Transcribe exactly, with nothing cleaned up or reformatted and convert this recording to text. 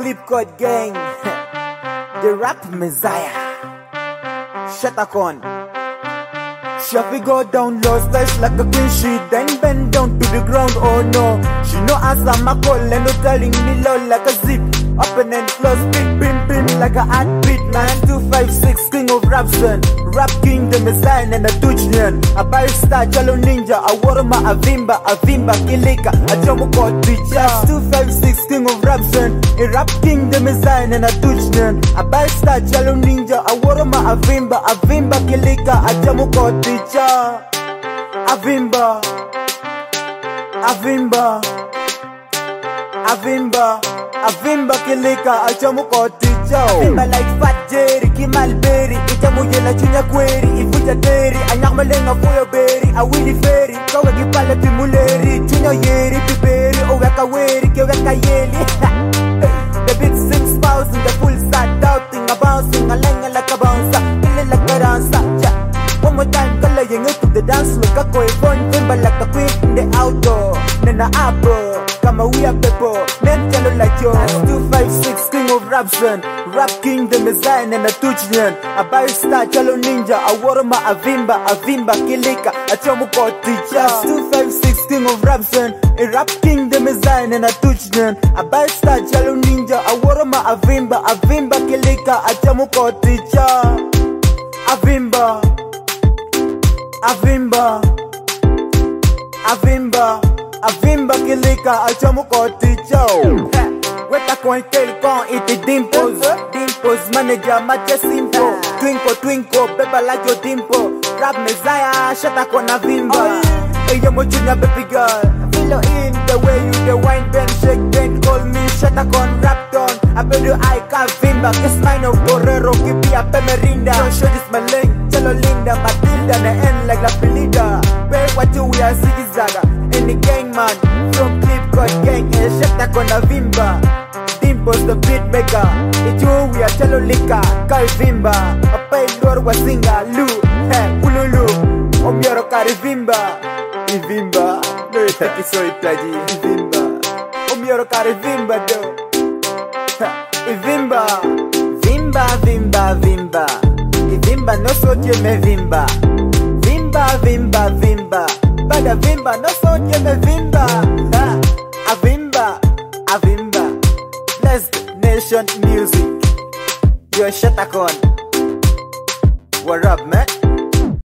Clip Code Gang, the rap messiah. Shatakon. Shafi go down low, slice like a queen, she then bend down to the ground, oh no. She know as I'm a call and no telling me low like a zip. Open and close, big pin pin like a heartbeat, man. Two five six, king of rap son. Rap king, the messiah and a Tuchnian. A barista, Jalo ninja, a warma, a vimba, a vimba, kilika, a jomuko teacher. Two five six, king of rap son. A rap king, the messiah and a Tuchnian. A barista, Jalo ninja, a warma, a vimba, a vimba, kilika, a jomuko teacher. A vimba, a vimba, a vimba. Avimba kilika, achamuko ticho. Avimba like Fat Jerry, Kimal Berry. Itamuye la chunya kweri, ifuja deri. Anyakmalenga fuyo berry, awili ferry. Kawe gipala pimuleri, chunya yeri, piperi. Oweka weri, keweka yeli. The beat six thousand, the full start doubting. A bouncing, a lenga like a bouncer. Kili like a dancer, one more time, color you to the dance. Look a koi phone, vimba like a queen in the outdoor. Nena apple. Kama we are people, men tell like yo. Two five six, king of rap son. Rap king, the messiah and a Tuchnian. A barista, Jalo ninja, a warma, a vimba, a vimba, kilika, a chomuko teacher. Two five six, king of rap son. A rap king, the messiah and a Tuchnian. A barista, Jalo ninja, a warma, a vimba, a vimba, kilika, a chomuko teacher. A vimba, a vimba, a vimba. Avimba kilika, achamuko ticho. Weta coin tail con iti dimples. Dimples manager matcha simple. Twinkle twinkle, beba like your dimple. Rap messiah, shata con avimba. Hey yo mochunya baby girl. Feel in the way you the wine bend shake bend. Call me shata con rap don. I bet you I can vimba. Kiss mine of Borrero, give me a pemerinda. Don't show this my link, Chelo Linda, Matilda, the end like la pelida. Pay what you we are zigzaga. In the gang man, from Clip Code Gang, and shata con avimba. Dimples the beat maker. It's you we are Chelo Lika, Kai Vimba. A pay lord was singa, Lu, hey, Ululu. Omioro Kari Vimba. Ivimba, no itaki so itaji, Ivimba. Omioro Kari Vimba do. Ivimba, Vimba, Vimba, Vimba. Ivimba no so me Vimba. Vimba, Vimba, Vimba. Bada Vimba no so me Vimba. Avimba, Avimba. Blessed Nation Music. Yo Shatakon.